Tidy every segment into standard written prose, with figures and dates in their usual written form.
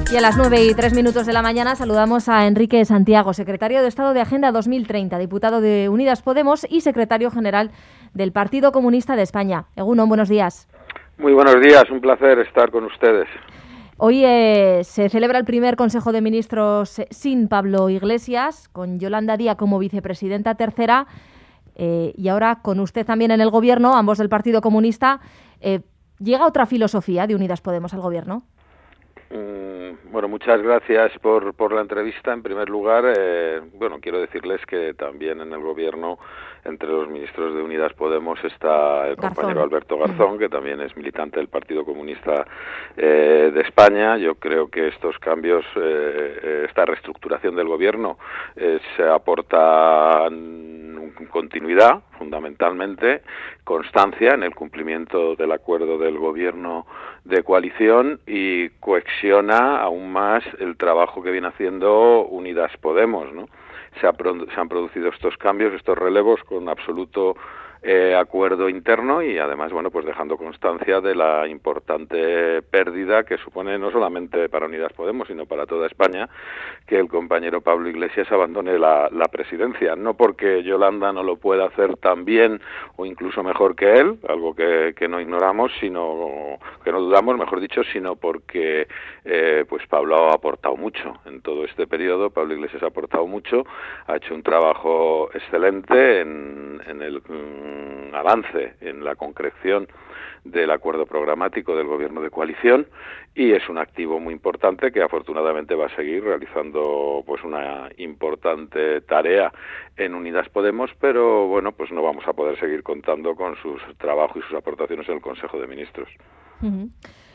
Y a las 9:03 de la mañana saludamos a Enrique Santiago, secretario de Estado de Agenda 2030, diputado de Unidas Podemos y secretario general del Partido Comunista de España. Egunon, buenos días. Muy buenos días, un placer estar con ustedes. Hoy se celebra el primer Consejo de Ministros sin Pablo Iglesias, con Yolanda Díaz como vicepresidenta tercera y ahora con usted también en el Gobierno, ambos del Partido Comunista. ¿Llega otra filosofía de Unidas Podemos al Gobierno? Bueno, muchas gracias por la entrevista. En primer lugar, quiero decirles que también en el Gobierno, entre los ministros de Unidas Podemos, está el compañero Alberto Garzón, que también es militante del Partido Comunista de España. Yo creo que estos cambios, esta reestructuración del Gobierno, se aporta continuidad, fundamentalmente, constancia en el cumplimiento del acuerdo del Gobierno de coalición y cohesiona aún más el trabajo que viene haciendo Unidas Podemos, ¿no? Se han producido estos cambios, estos relevos con absoluto acuerdo interno y además, dejando constancia de la importante pérdida que supone no solamente para Unidas Podemos, sino para toda España, que el compañero Pablo Iglesias abandone la presidencia. No porque Yolanda no lo pueda hacer tan bien o incluso mejor que él, algo que no ignoramos, sino que no dudamos, mejor dicho, sino porque Pablo ha aportado mucho en todo este periodo. Pablo Iglesias ha aportado mucho, ha hecho un trabajo excelente en el avance en la concreción del acuerdo programático del Gobierno de coalición y es un activo muy importante que afortunadamente va a seguir realizando una importante tarea en Unidas Podemos, pero no vamos a poder seguir contando con sus trabajos y sus aportaciones en el Consejo de Ministros. Uh-huh.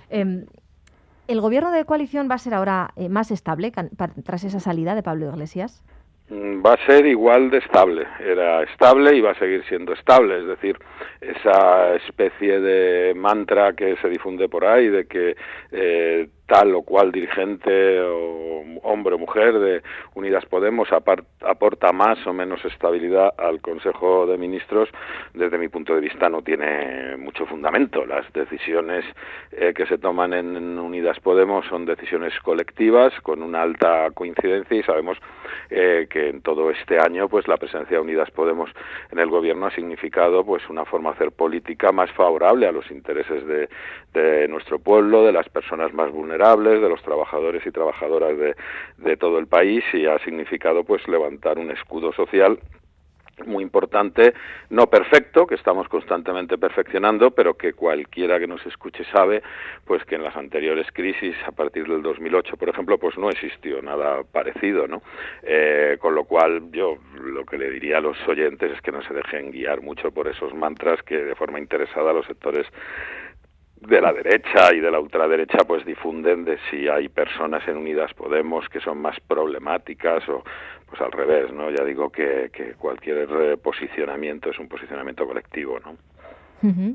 ¿El Gobierno de coalición va a ser ahora más estable tras esa salida de Pablo Iglesias? Va a ser igual de estable, era estable y va a seguir siendo estable, es decir, esa especie de mantra que se difunde por ahí de que tal o cual dirigente o hombre o mujer de Unidas Podemos aporta más o menos estabilidad al Consejo de Ministros, desde mi punto de vista no tiene mucho fundamento. Las decisiones que se toman en Unidas Podemos son decisiones colectivas con una alta coincidencia y sabemos que en todo este año la presencia de Unidas Podemos en el Gobierno ha significado una forma de hacer política más favorable a los intereses de nuestro pueblo, de las personas más vulnerables, de los trabajadores y trabajadoras de todo el país y ha significado levantar un escudo social muy importante, no perfecto, que estamos constantemente perfeccionando, pero que cualquiera que nos escuche sabe que en las anteriores crisis, a partir del 2008, por ejemplo, no existió nada parecido, ¿no? Con lo cual, yo lo que le diría a los oyentes es que no se dejen guiar mucho por esos mantras que de forma interesada los sectores de la derecha y de la ultraderecha difunden de si hay personas en Unidas Podemos que son más problemáticas o al revés, ¿no? Ya digo que cualquier posicionamiento es un posicionamiento colectivo, ¿no? Uh-huh.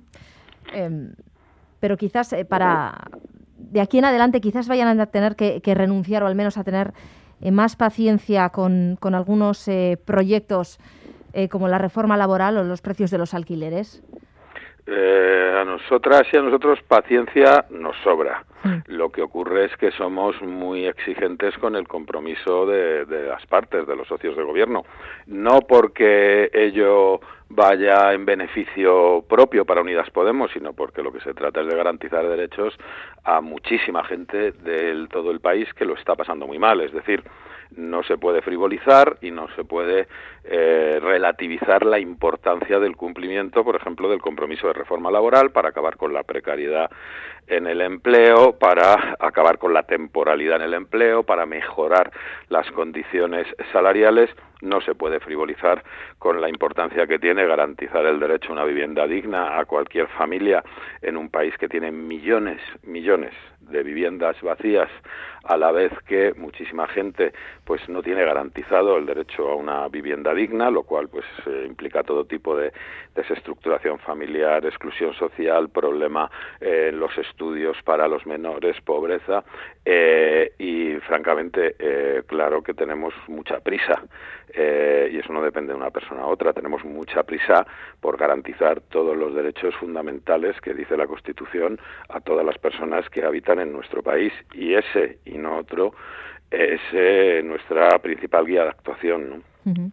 Pero quizás de aquí en adelante quizás vayan a tener que renunciar o al menos a tener más paciencia con algunos proyectos como la reforma laboral o los precios de los alquileres. A nosotras y a nosotros paciencia nos sobra. Lo que ocurre es que somos muy exigentes con el compromiso de las partes, de los socios de gobierno. No porque ello vaya en beneficio propio para Unidas Podemos, sino porque lo que se trata es de garantizar derechos a muchísima gente de todo el país que lo está pasando muy mal. Es decir, no se puede frivolizar y no se puede relativizar la importancia del cumplimiento, por ejemplo, del compromiso de reforma laboral para acabar con la precariedad en el empleo, para acabar con la temporalidad en el empleo, para mejorar las condiciones salariales. No se puede frivolizar con la importancia que tiene garantizar el derecho a una vivienda digna a cualquier familia en un país que tiene millones de viviendas vacías, a la vez que muchísima gente no tiene garantizado el derecho a una vivienda digna, lo cual implica todo tipo de desestructuración familiar, exclusión social, problema en los estudios para los menores, pobreza y francamente, claro que tenemos mucha prisa, y eso no depende de una persona a otra. Tenemos mucha prisa por garantizar todos los derechos fundamentales que dice la Constitución a todas las personas que habitan en nuestro país, y ese y no otro es nuestra principal guía de actuación, ¿no? Uh-huh.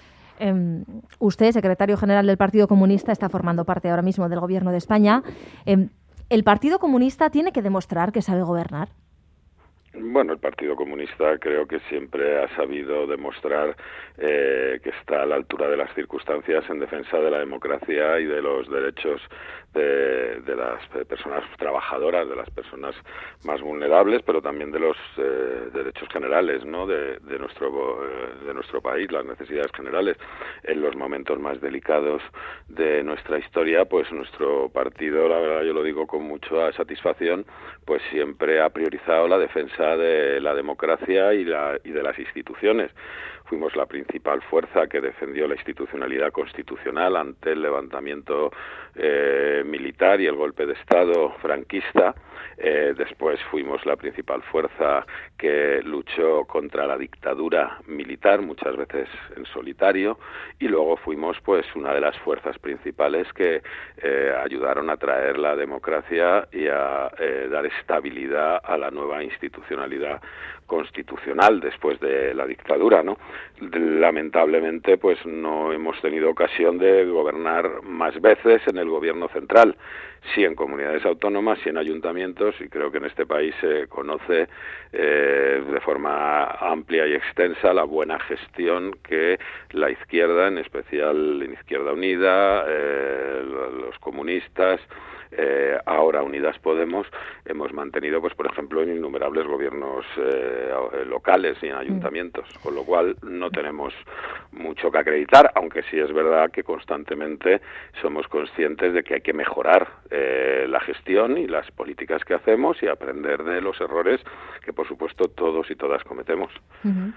Usted, secretario general del Partido Comunista, está formando parte ahora mismo del Gobierno de España. ¿El Partido Comunista tiene que demostrar que sabe gobernar? Bueno, el Partido Comunista creo que siempre ha sabido demostrar que está a la altura de las circunstancias en defensa de la democracia y de los derechos de las personas trabajadoras, de las personas más vulnerables, pero también de los derechos generales, ¿no? de nuestro país, las necesidades generales. En los momentos más delicados de nuestra historia, pues nuestro partido, la verdad yo lo digo con mucha satisfacción, pues siempre ha priorizado la defensa de la democracia y de las instituciones. Fuimos la principal fuerza que defendió la institucionalidad constitucional ante el levantamiento militar y el golpe de Estado franquista. Después fuimos la principal fuerza que luchó contra la dictadura militar, muchas veces en solitario, y luego fuimos pues una de las fuerzas principales que ayudaron a traer la democracia y a dar estabilidad a la nueva institucionalidad constitucional después de la dictadura, ¿no? Lamentablemente, pues no hemos tenido ocasión de gobernar más veces en el gobierno central, sí en comunidades autónomas, sí en ayuntamientos, y creo que en este país se conoce de forma amplia y extensa la buena gestión que la izquierda, en especial en Izquierda Unida, los comunistas, ahora Unidas Podemos, hemos mantenido, pues por ejemplo, en innumerables gobiernos locales y en ayuntamientos, con lo cual no tenemos mucho que acreditar, aunque sí es verdad que constantemente somos conscientes de que hay que mejorar la gestión y las políticas que hacemos y aprender de los errores que, por supuesto, todos y todas cometemos. Uh-huh.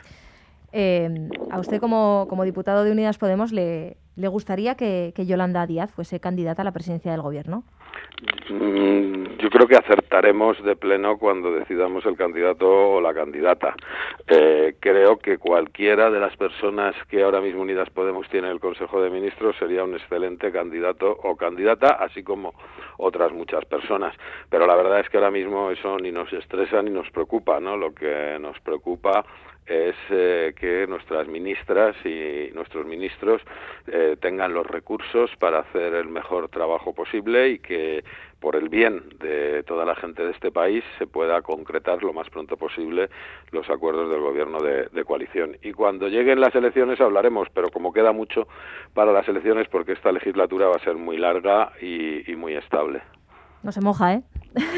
A usted como diputado de Unidas Podemos le gustaría que Yolanda Díaz fuese candidata a la presidencia del Gobierno. Yo creo que acertaremos de pleno cuando decidamos el candidato o la candidata. Creo que cualquiera de las personas que ahora mismo Unidas Podemos tiene en el Consejo de Ministros sería un excelente candidato o candidata, así como otras muchas personas. Pero la verdad es que ahora mismo eso ni nos estresa ni nos preocupa, ¿no? Lo que nos preocupa es que nuestras ministras y nuestros ministros tengan los recursos para hacer el mejor trabajo posible y que por el bien de toda la gente de este país se pueda concretar lo más pronto posible los acuerdos del gobierno de coalición. Y cuando lleguen las elecciones hablaremos, pero como queda mucho para las elecciones, porque esta legislatura va a ser muy larga y muy estable. No se moja, ¿eh?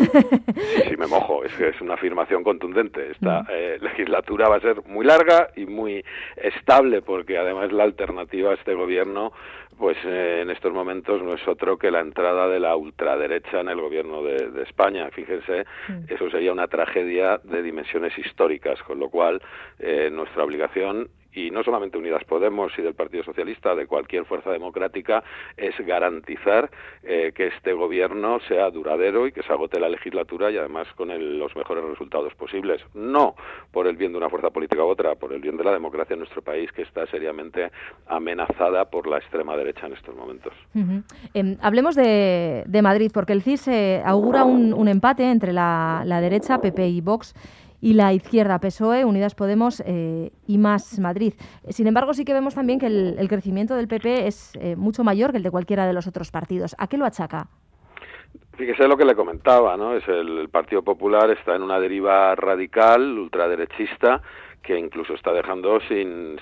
Sí, me mojo, es que es una afirmación contundente. Esta legislatura va a ser muy larga y muy estable, porque además la alternativa a este gobierno, pues en estos momentos no es otro que la entrada de la ultraderecha en el gobierno de España. Fíjense, eso sería una tragedia de dimensiones históricas, con lo cual nuestra obligación, y no solamente Unidas Podemos y del Partido Socialista, de cualquier fuerza democrática, es garantizar que este gobierno sea duradero y que se agote la legislatura y además con los mejores resultados posibles. No por el bien de una fuerza política u otra, por el bien de la democracia en nuestro país, que está seriamente amenazada por la extrema derecha en estos momentos. Uh-huh. Hablemos de Madrid, porque el CIS augura un empate entre la derecha, PP y Vox, y la izquierda, PSOE, Unidas Podemos y Más Madrid. Sin embargo, sí que vemos también que el crecimiento del PP es mucho mayor que el de cualquiera de los otros partidos. ¿A qué lo achaca? Fíjese lo que le comentaba, ¿no? Es el Partido Popular está en una deriva radical, ultraderechista, que incluso está dejando sin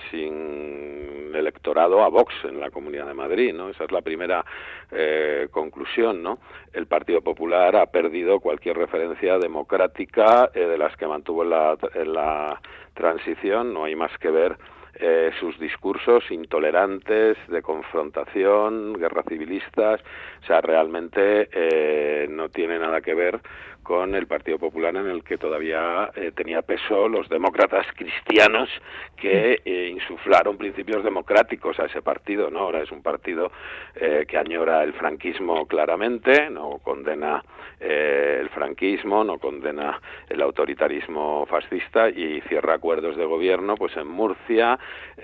electorado a Vox en la Comunidad de Madrid, ¿no? Esa es la primera conclusión, ¿no? El Partido Popular ha perdido cualquier referencia democrática de las que mantuvo en la transición. No hay más que ver sus discursos intolerantes, de confrontación, guerra civilistas. O sea, realmente no tiene nada que ver con el Partido Popular, en el que todavía tenía peso los demócratas cristianos que insuflaron principios democráticos a ese partido, ¿no? Ahora es un partido que añora el franquismo claramente, no condena el franquismo, no condena el autoritarismo fascista y cierra acuerdos de gobierno, pues en Murcia,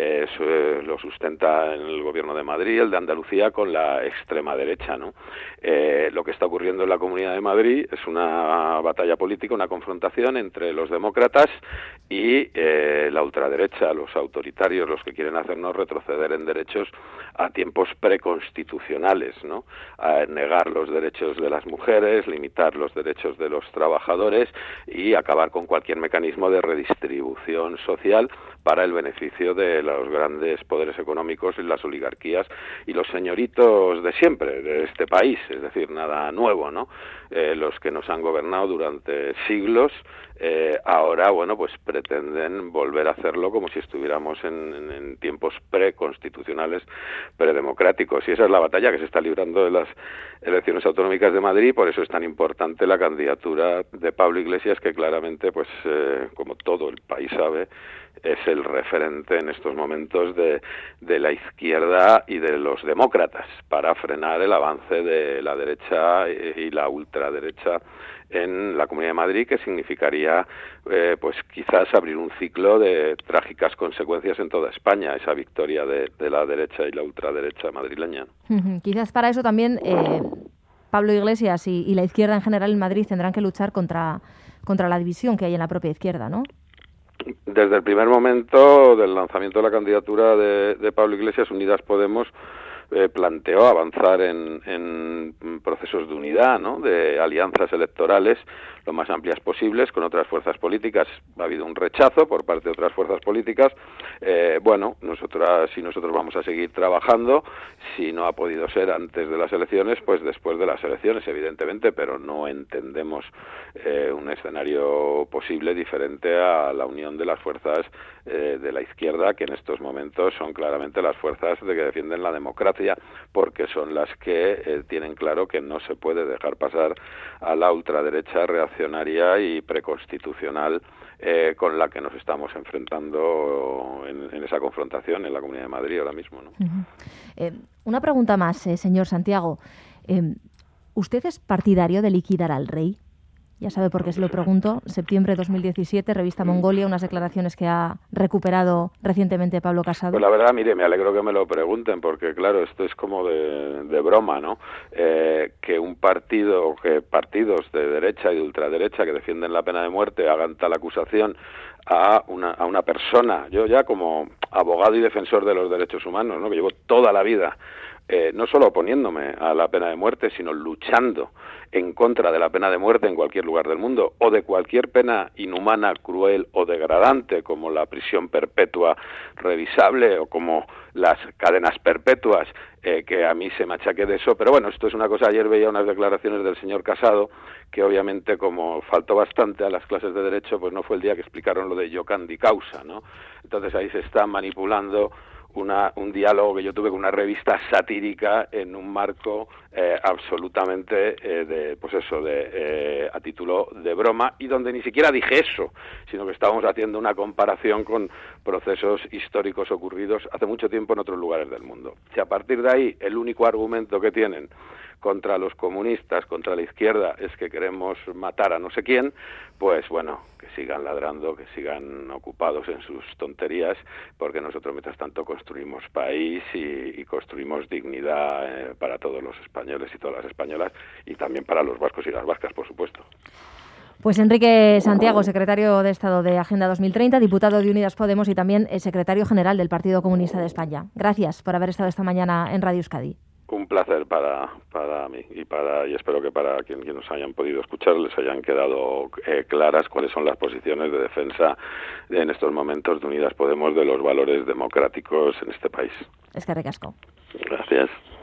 lo sustenta en el gobierno de Madrid, el de Andalucía, con la extrema derecha, ¿no? Lo que está ocurriendo en la Comunidad de Madrid es una batalla política, una confrontación entre los demócratas y la ultraderecha, los autoritarios, los que quieren hacernos retroceder en derechos a tiempos preconstitucionales, ¿no? A negar los derechos de las mujeres, limitar los derechos de los trabajadores y acabar con cualquier mecanismo de redistribución social para el beneficio de los grandes poderes económicos y las oligarquías y los señoritos de siempre de este país, es decir, nada nuevo, ¿no? Los que nos han gobernado durante siglos, ahora, bueno, pues pretenden volver a hacerlo como si estuviéramos en tiempos preconstitucionales, predemocráticos, y esa es la batalla que se está librando en las elecciones autonómicas de Madrid. Por eso es tan importante la candidatura de Pablo Iglesias, que claramente, pues como todo el país sabe, es el referente en estos momentos de la izquierda y de los demócratas para frenar el avance de la derecha y la ultraderecha en la Comunidad de Madrid, que significaría pues quizás abrir un ciclo de trágicas consecuencias en toda España, esa victoria de la derecha y la ultraderecha madrileña. Quizás para eso también Pablo Iglesias y la izquierda en general en Madrid tendrán que luchar contra la división que hay en la propia izquierda, ¿no? Desde el primer momento del lanzamiento de la candidatura de Pablo Iglesias, Unidas Podemos planteó avanzar en procesos de unidad, ¿no? De alianzas electorales lo más amplias posibles con otras fuerzas políticas. Ha habido un rechazo por parte de otras fuerzas políticas. Nosotros vamos a seguir trabajando. Si no ha podido ser antes de las elecciones, pues después de las elecciones, evidentemente, pero no entendemos un escenario posible diferente a la unión de las fuerzas de la izquierda, que en estos momentos son claramente las fuerzas que defienden la democracia, porque son las que tienen claro que no se puede dejar pasar a la ultraderecha reaccionaria y preconstitucional con la que nos estamos enfrentando en esa confrontación en la Comunidad de Madrid ahora mismo, ¿no? Una pregunta más, señor Santiago. ¿Usted es partidario de liquidar al rey? Ya sabe por qué se lo pregunto. Septiembre de 2017, revista Mongolia, unas declaraciones que ha recuperado recientemente Pablo Casado. Pues la verdad, mire, me alegro que me lo pregunten, porque claro, esto es como de broma, ¿no? Que un partido, que partidos de derecha y de ultraderecha que defienden la pena de muerte hagan tal acusación a una persona. Yo ya como abogado y defensor de los derechos humanos, ¿no? Que llevo toda la vida no solo oponiéndome a la pena de muerte, sino luchando en contra de la pena de muerte en cualquier lugar del mundo, o de cualquier pena inhumana, cruel o degradante, como la prisión perpetua revisable o como las cadenas perpetuas, que a mí se me achaque de eso. Pero bueno, esto es una cosa. Ayer veía unas declaraciones del señor Casado, que obviamente, como faltó bastante a las clases de derecho, pues no fue el día que explicaron lo de Llocandi causa, ¿no? Entonces ahí se está manipulando un diálogo que yo tuve con una revista satírica en un marco absolutamente a título de broma, y donde ni siquiera dije eso, sino que estábamos haciendo una comparación con procesos históricos ocurridos hace mucho tiempo en otros lugares del mundo. Si a partir de ahí el único argumento que tienen contra los comunistas, contra la izquierda, es que queremos matar a no sé quién, pues bueno, que sigan ladrando, que sigan ocupados en sus tonterías, porque nosotros mientras tanto construimos país y construimos dignidad para todos los españoles y todas las españolas, y también para los vascos y las vascas, por supuesto. Pues Enrique Santiago, secretario de Estado de Agenda 2030, diputado de Unidas Podemos y también secretario general del Partido Comunista de España. Gracias por haber estado esta mañana en Radio Euskadi. Un placer para mí y espero que para quienes nos hayan podido escuchar les hayan quedado claras cuáles son las posiciones de defensa en estos momentos de Unidas Podemos de los valores democráticos en este país. Eskerrik asko. Gracias.